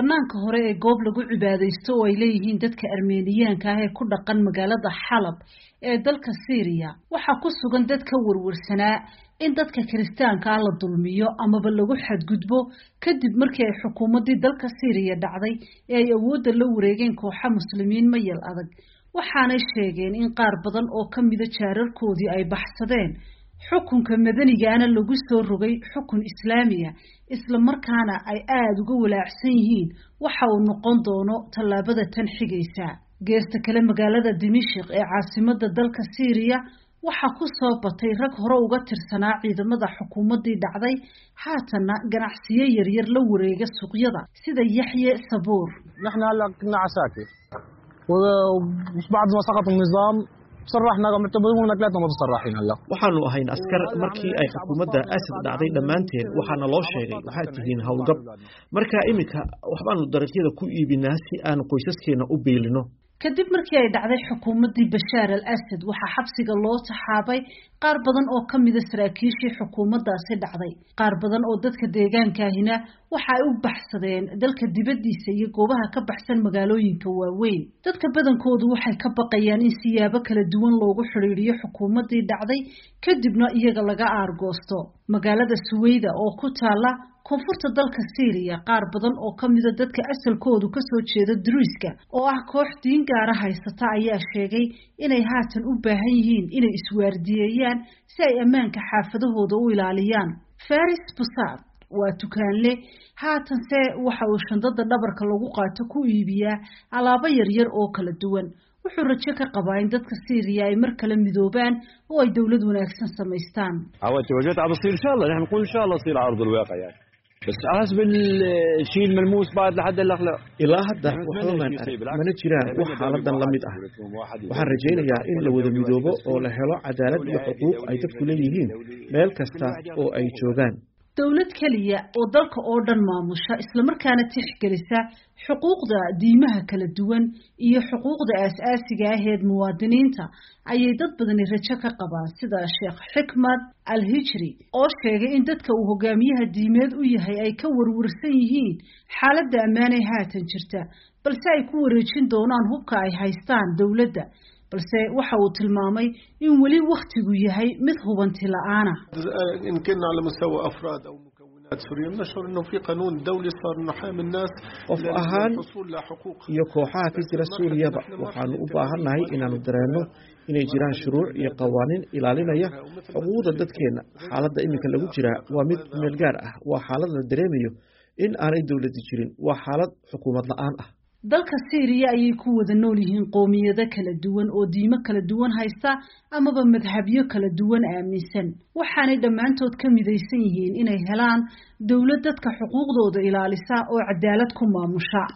banaanka hore ee goob lagu cibaadeysto oo ay leeyihiin dadka Armeeniyaanka ah ee ku dhaqan magaalada Xalab ee dalka Syria waxaa ku sugan dad ka warwarsanaa in dadka Kiristaanka ah la dulmiyo amaba lagu xadgudbo kadib markii ay xukuumadii dalka Syria dhacday ee ay awoodda la wareegeen kooxo muslimiin mayal adag waxaanay sheegeen in qaar badan oo ka mid ah jaararkoodii ay baxsadeen xukunka madanigaana lagu soo rogay xukun islaamiga isla markaana ay aad uga walaacsan yihiin waxa uu noqon doono tallaabada tan xigaysa geesta kale magaalada Dimashq ee caasimadda dalka Syria waxa ku soo batay rag hore uga tirsanaa ciidamada xukuumadii dhacday haatana ganacsiyo yaryar la wareega suuqyada sida Yaxye Sabuur نحن هلا كنا عساكر وبعد ما سقط النظام صرحنا معتبرون ثلاثة متصرحين هلا waxaanu ahayn askar markii ay xukuumadda Asad dhacday dhamaanteen waxaana loo sheegay waxa tihiin hawlgab marka imika waxbaanu dariiqyada ku iibinaa si aan qoysaskeena u beelino kadib markii ay dhacday xukuumadii Bashar al-Assad waxa xabsiga loo taxaabay qaar badan oo kamid ah saraakiishii xukuumaddaasi dhacday qaar badan oo dadka deegaanka ahina waxa ay u baxsadeen dalka dibadiisa iyo goobaha ka baxsan magaalooyinka waaweyn dadka badankoodu waxay ka baqayaan in siyaabo kala duwan loogu xiriiriyo xukuumadii dhacday kadibna iyaga laga aargoosto magaalada Suwayda oo ku taala koonfurta dalka Syria qaar badan oo kamid ah dadka asalkoodu ka soo jeeda Druuska oo ah koox diin gaar ah haysata ayaa sheegay inay haatan u baahan yihiin inay iswaardiyayaan si ay ammaanka xaafadahooda u ilaaliyaan Faris Busad waa tukaanle haatan se waxa uu shandada dhabarka lagu qaato ku iibiyaa alaabo yaryar oo kala duwan wuxuu rajo ka qabaa in dadka Syria ay mar kale midoobaan oo ay dawlad wanaagsan sameystaan عواد توجهت على تصير إن شاء الله نحن نقول إن شاء الله تصير على أرض الواقع يعني بس حسب الشيء الملموس بعد لحد الأخلاق ilaa hadda waxaan mana jiraan wax xaaladan la mid ah waxaan rajaynayaa in la wada midoobo oo la helo cadaalad iyo xuquuq ay dadku leeyihiin meel kasta oo ay joogaan dawlad kaliya oo dalka oo dhan maamusha isla markaana tixgelisa xuquuqda diimaha kala duwan iyo xuquuqda aasaasiga ah ee muwaadiniinta ayay dad badan rajo ka qabaan sida Sheekh Hikmat Al-Hijri oo sheegay in dadka uu hogaamiyaha diimeed u yahay ay ka warwarsan yihiin xaaladda ammaan ee haatan jirta balse ay ku wareejin doonaan hubka ay haystaan dawladda balse waxa uu tilmaamay in wali waqtigu yahay mid hubanti la'aan ah in kana ala mustawa afraad aw mukawinat suriya nashur inuu fi qanun dawli sar naham الناس qof ahaan iyo kooxaha ka jira Suuriyada waxaanu u baahanahay inaanu dareeno inay jiraan shuruuc iyo qawaaniin ilaalinaya xuquuqda dadkeena xaaladda iminka lagu jira waa mid meel gaar ah waa xaalad la dareemayo in aanay dawlad jirin waa xaalad xukuumad la'aan ah dalka Syria ayay ku wada nool yihiin qoomiyado kala duwan oo diimo kala duwan haysta amaba madhabyo kala duwan aaminsan waxaanay dhamaantood ka midaysan yihiin inay helaan dawlad dadka xuquuqdooda ilaalisa oo cadaalad ku maamusha